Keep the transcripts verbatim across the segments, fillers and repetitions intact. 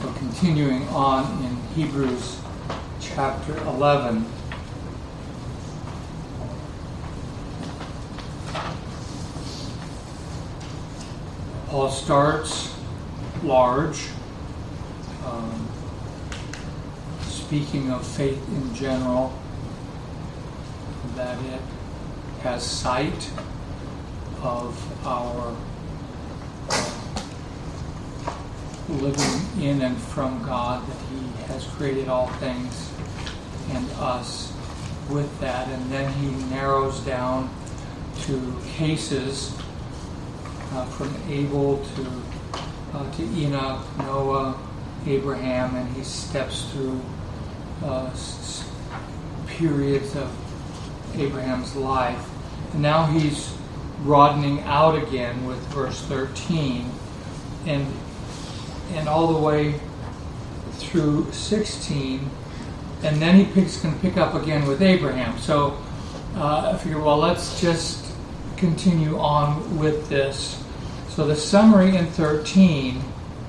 So continuing on in Hebrews chapter eleven. Paul starts large, um, speaking of faith in general, that it has sight of our living in and from God, that He has created all things and us with that. And then he narrows down to cases uh, from Abel to uh, to Enoch, Noah, Abraham, and he steps through uh, s- periods of Abraham's life. And now he's broadening out again with verse thirteen, and and all the way through sixteen, and then he picks can pick up again with Abraham. So uh, I figure, well, let's just continue on with this. So the summary in thirteen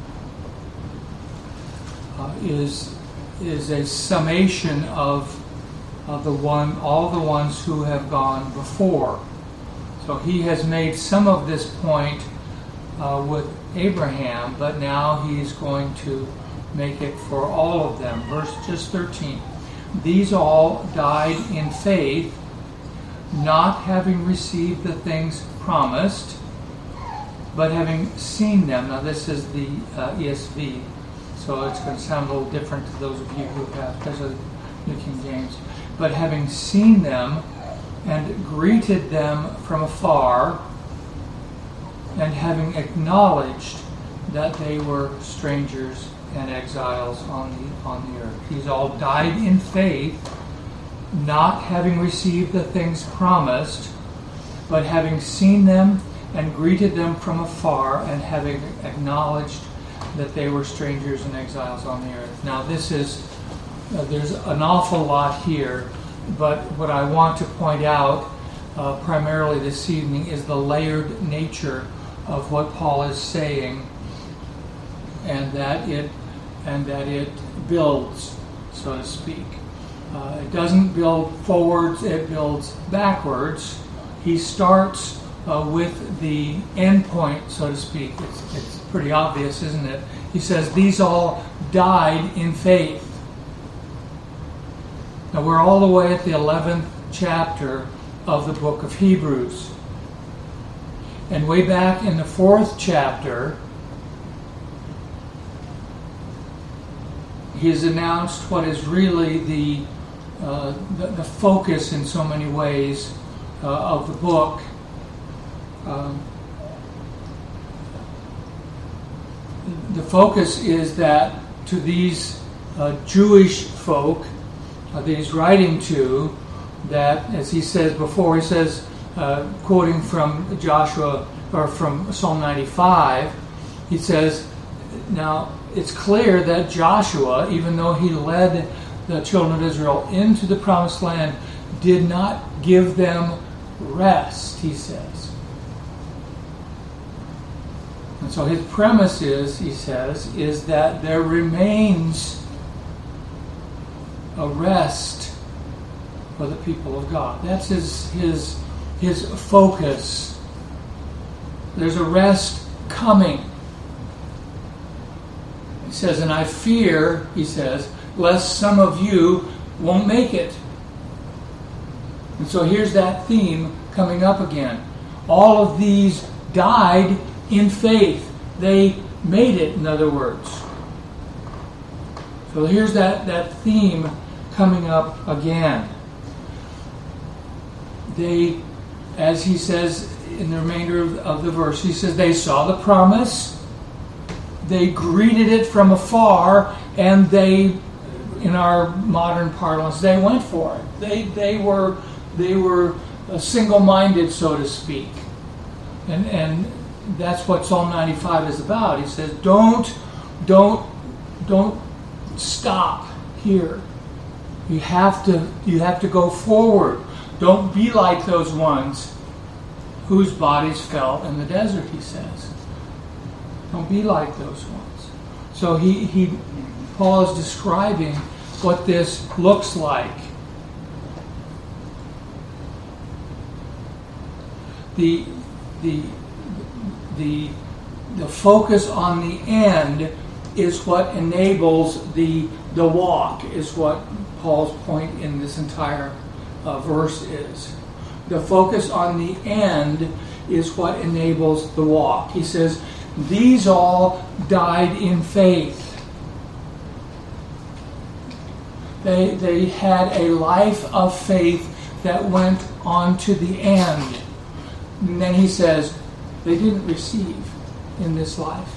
uh, is is a summation of of the one all the ones who have gone before. So he has made some of this point uh, with Abraham, but now he's going to make it for all of them. Verse just thirteen. These all died in faith, not having received the things promised, but having seen them. Now this is the uh, E S V, so it's going to sound a little different to those of you who have, especially New King James. But having seen them and greeted them from afar, and having acknowledged that they were strangers and exiles on the on the earth. These all died in faith, not having received the things promised, but having seen them and greeted them from afar, and having acknowledged that they were strangers and exiles on the earth. Now this is, uh, there's an awful lot here, but what I want to point out uh, primarily this evening is the layered nature of what Paul is saying, and that it and that it builds, so to speak. Uh, it doesn't build forwards; it builds backwards. He starts uh, with the end point, so to speak. It's, it's pretty obvious, isn't it? He says, "These all died in faith." Now we're all the way at the eleventh chapter of the book of Hebrews. And way back in the fourth chapter, he's announced what is really the uh, the, the focus in so many ways uh, of the book. Um, the focus is that to these uh, Jewish folk uh, that he's writing to, that, as he says before, he says, Uh, quoting from Joshua or from Psalm ninety-five, he says, now it's clear that Joshua, even though he led the children of Israel into the promised land, did not give them rest, he says. And so his premise is, he says, is that there remains a rest for the people of God. That's his his His focus. There's a rest coming. He says, and I fear, he says, lest some of you won't make it. And so here's that theme coming up again. All of these died in faith. They made it, in other words. So here's that, that theme coming up again. They, as he says in the remainder of, of the verse, he says they saw the promise, they greeted it from afar, and they, in our modern parlance, they went for it. They they were they were single-minded, so to speak, and and that's what Psalm ninety-five is about. He says, don't don't don't stop here. You have to you have to go forward. Don't be like those ones whose bodies fell in the desert, he says. Don't be like those ones. So he, he Paul is describing what this looks like. The the the the focus on the end is what enables the the walk, is what Paul's point in this entire uh, verse is. The focus on the end is what enables the walk. He says, these all died in faith. They, they had a life of faith that went on to the end. And then he says, they didn't receive in this life.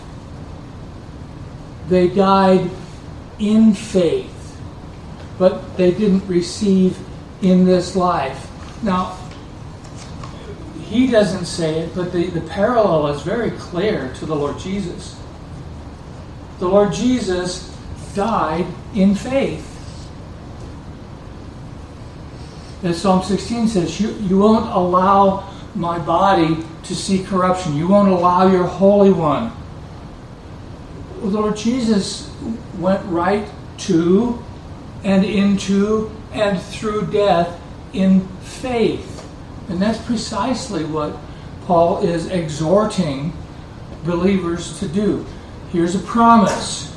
They died in faith, but they didn't receive in this life. Now, he doesn't say it, but the, the parallel is very clear to the Lord Jesus. The Lord Jesus died in faith. As Psalm sixteen says, you, you won't allow my body to see corruption. You won't allow your Holy One. The Lord Jesus went right to and into and through death in faith. And that's precisely what Paul is exhorting believers to do. Here's a promise.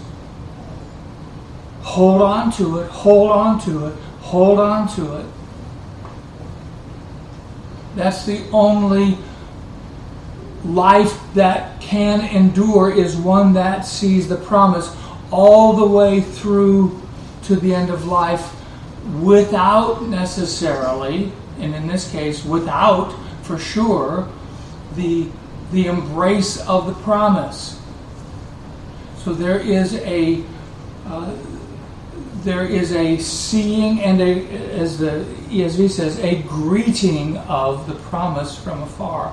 Hold on to it, hold on to it, hold on to it. That's the only life that can endure, is one that sees the promise all the way through to the end of life without necessarily, and in this case, without, for sure, the, the embrace of the promise. So there is a uh, there is a seeing and a, as the E S V says, a greeting of the promise from afar.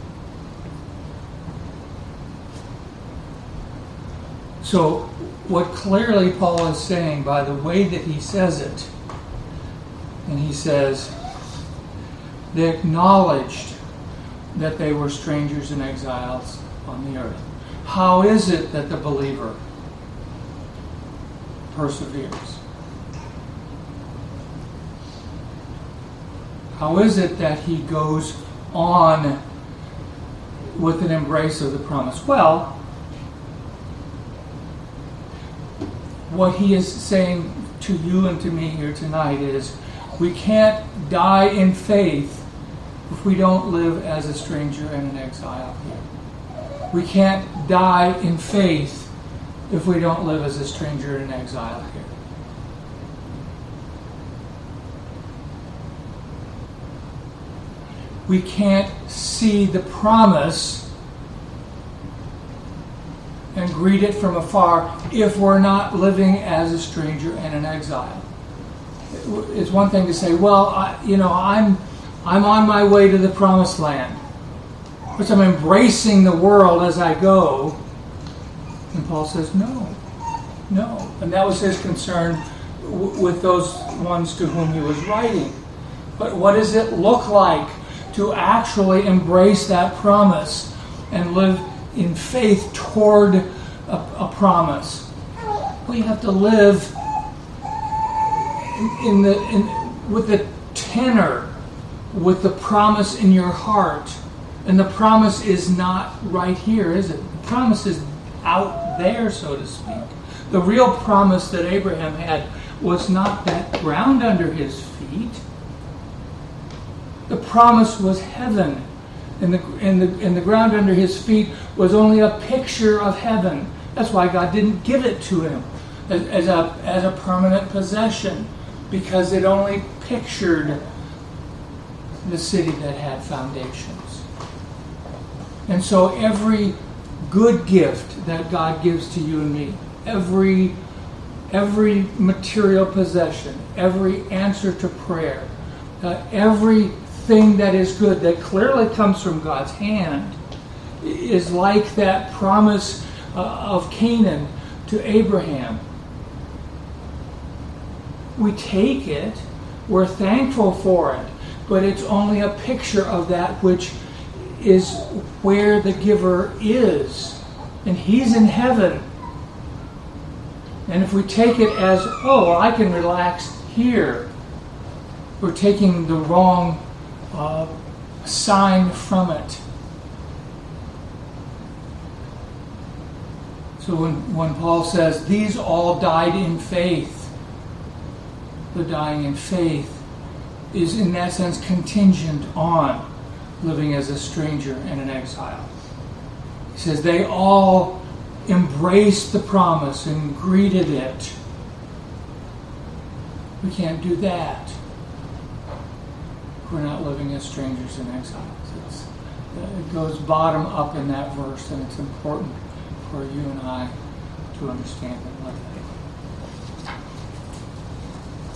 So what clearly Paul is saying by the way that he says it, and he says, they acknowledged that they were strangers and exiles on the earth. How is it that the believer perseveres? How is it that he goes on with an embrace of the promise? Well, what he is saying to you and to me here tonight is, we can't die in faith if we don't live as a stranger and an exile here. We can't die in faith if we don't live as a stranger and an exile here. We can't see the promise and greet it from afar if we're not living as a stranger and an exile. It's one thing to say, well, I, you know, I'm I'm on my way to the promised land, which I'm embracing the world as I go. And Paul says, no, no. And that was his concern w- with those ones to whom he was writing. But what does it look like to actually embrace that promise and live in faith toward a, a promise? Well, you have to live in, in the in, with the tenor, with the promise in your heart. And the promise is not right here, is it? The promise is out there, so to speak. The real promise that Abraham had was not that ground under his feet. The promise was heaven. And the, and, the, and the ground under his feet was only a picture of heaven. That's why God didn't give it to him as, as, a, as a permanent possession, because it only pictured the city that had foundations. And so every good gift that God gives to you and me, every, every material possession, every answer to prayer, uh, every thing that is good, that clearly comes from God's hand, is like that promise uh, of Canaan to Abraham. We take it, we're thankful for it, but it's only a picture of that which is where the giver is. And he's in heaven. And if we take it as, oh, well, I can relax here, we're taking the wrong uh, sign from it. So when, when Paul says, these all died in faith, the dying in faith is in that sense contingent on living as a stranger and an exile. He says they all embraced the promise and greeted it. We can't do that. We're not living as strangers and exiles. It's, it goes bottom up in that verse, and it's important for you and I to understand and live that.